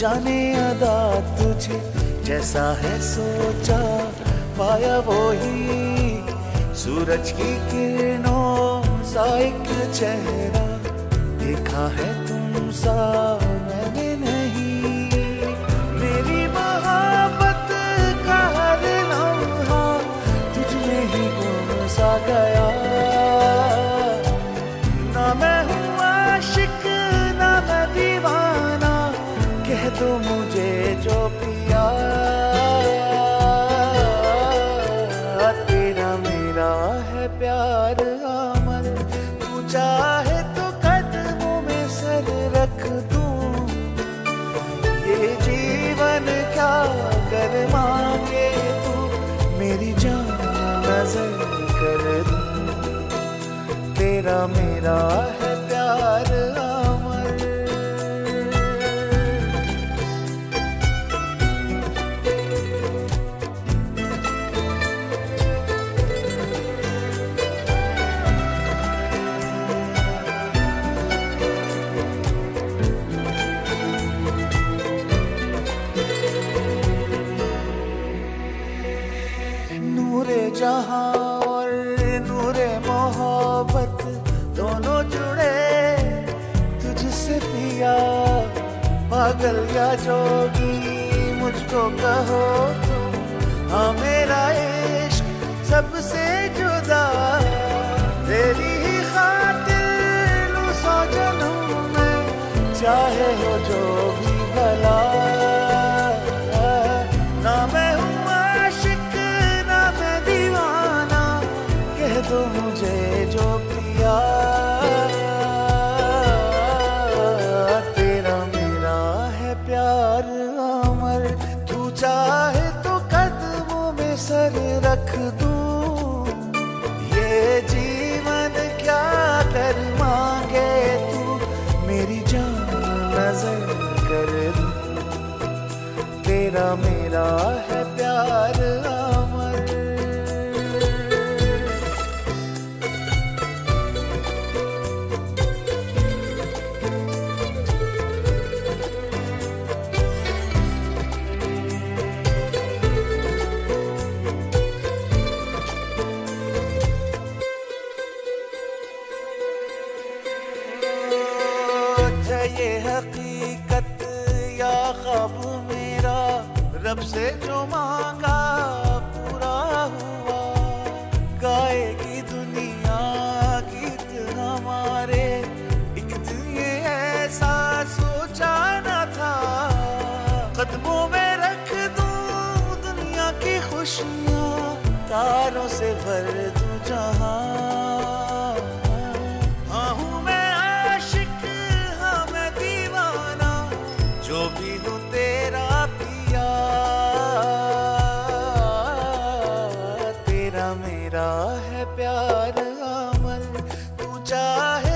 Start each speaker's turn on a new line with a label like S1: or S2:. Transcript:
S1: जाने अदा तुझे जैसा है सोचा पाया वो ही सूरज की किरणों सा एक चेहरा देखा है तुम सा मैंने नहीं। मेरी मोहब्बत का हर लम्हा तुझ में ही गुम सा गया। ना मैं हूँ आशिक ना मैं दीवाना कह दो मुझे जो पिया। तेरा मेरा है प्यार अमर तू चाहे तो कदमों में सर रख दूं। ये जीवन क्या कर मांगे तू मेरी जान नजर कर दूं। तेरा मेरा है प्यार अमर। नूरे जहां और नूरे मोहब्बत दोनों जुड़े तुझसे पिया। पागल या जोगी मुझको कहो तुम हाँ मेरा इश्क सबसे जुदा। तेरी ही खातिर लूं सौ जन्म में चाहे हो जो भी भला। ना मैं हूँ आशिक ना मैं दीवाना कह दो मुझे जो पिया। तेरा मेरा है प्यार अमर तू चाहे तो कदमों में सर रख दूं। ये जीवन क्या कर मांगे तू मेरी जान नजर कर दूं। तेरा मेरा है प्यार अमर। ये हकीकत या ख्वाब मेरा रब से जो मांगा पूरा हुआ। गाएगी दुनिया गीत हमारे एक दिन ये ऐसा सोचा न था। कदमों में रख दूं दुनिया की खुशियाँ तारों से भर दूं जहां। हाँ हूँ मैं आशिक हाँ मैं दीवाना जो भी हूँ तेरा पिया। तेरा मेरा है प्यार अमर तू चाहे